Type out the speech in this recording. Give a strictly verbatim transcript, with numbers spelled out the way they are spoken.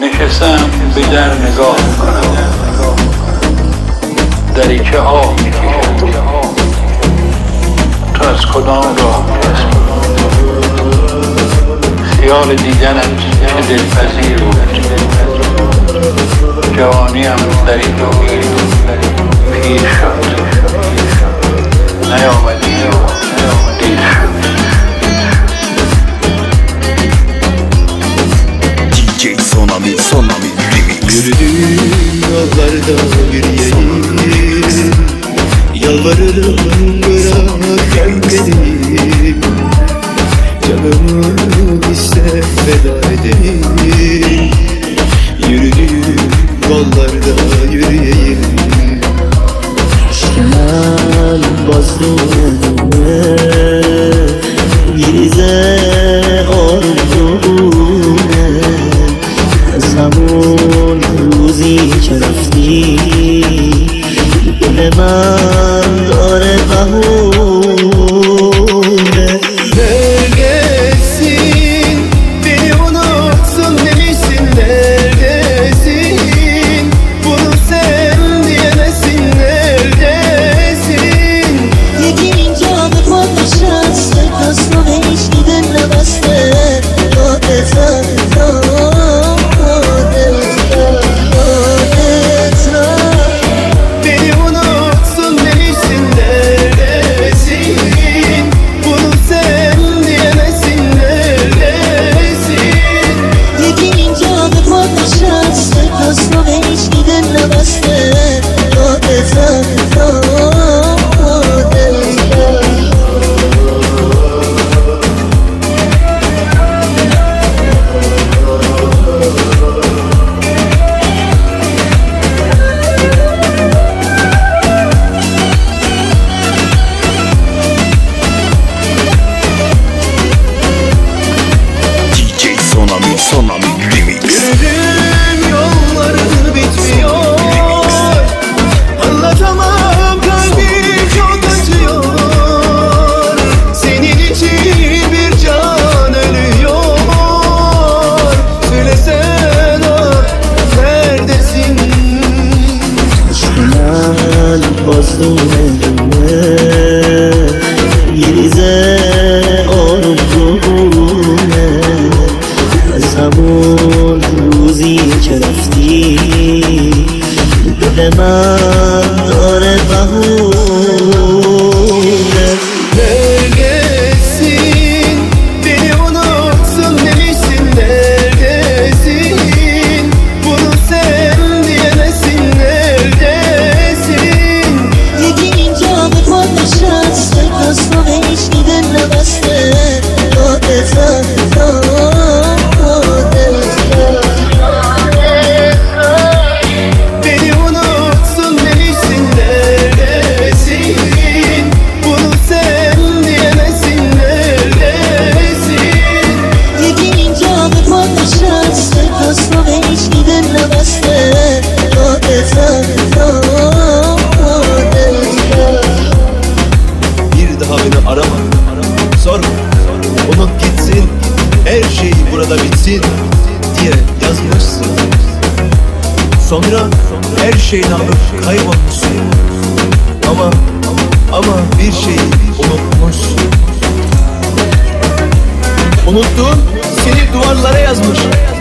نشستم به در نگاه کنم، دریچه آب میکشد تو از کدام راه میرسی. خیال دیدنت چه دلپذیر بود، جوانیم در این امید پیر شد، نیامدی دیر شد. دی جی Sonami Sonami Remix. Yürüdüğüm yollarda yürüyeyim, yalvarırım bırak beni, canımı iste feda edeyim. Yürüdüğüm yollarda yürüyeyim, aşkından vazgeçme bize آرزومه از همون روزی که رفتی دل من داره بهونه. Neredesin? Beni unuttun demişsin, neredesin? Bunu sen diyemezsin, neredesin? یکی اینجا به پا نشسته دست و هیچ دیدن نبسته یادتم Beni unuttun demişsin, neredesin? Bunu sen diyemezsin, neredesin? یکی اینجا به پا نشسته دست و هیچ دیدن نبسته یادتم Sonami Sonami Remix. Yürüdüğüm yolların bitmiyor, anlatamam kalbim çok acıyor. Senin için bir can ölüyor. Söylesen ah neredesin? aşkından vazgeçme bize آرزومه از همون روزی که رفتی دل من داره بهونه. Neredesin? Beni unuttun demişsin, neredesin? Bunu sen diyemezsin, neredesin? یکی اینجا به پا نشسته دست و هیچ دیدن نبسته یادتم Beni unuttun demişsin, neredesin? Bunu sen diyemezsin, neredesin? یکی اینجا به پا نشسته دست و هیچ دیدن نبسته یادتم Bir daha beni arama, sorma, unut gitsin, her şey burada bitsin diye yazmışsın. Sonra her şeyini alıp kaybolmuşsun. Ama ama bir şeyi unutmuşsun. Unuttuğun seni duvarlara yazmış.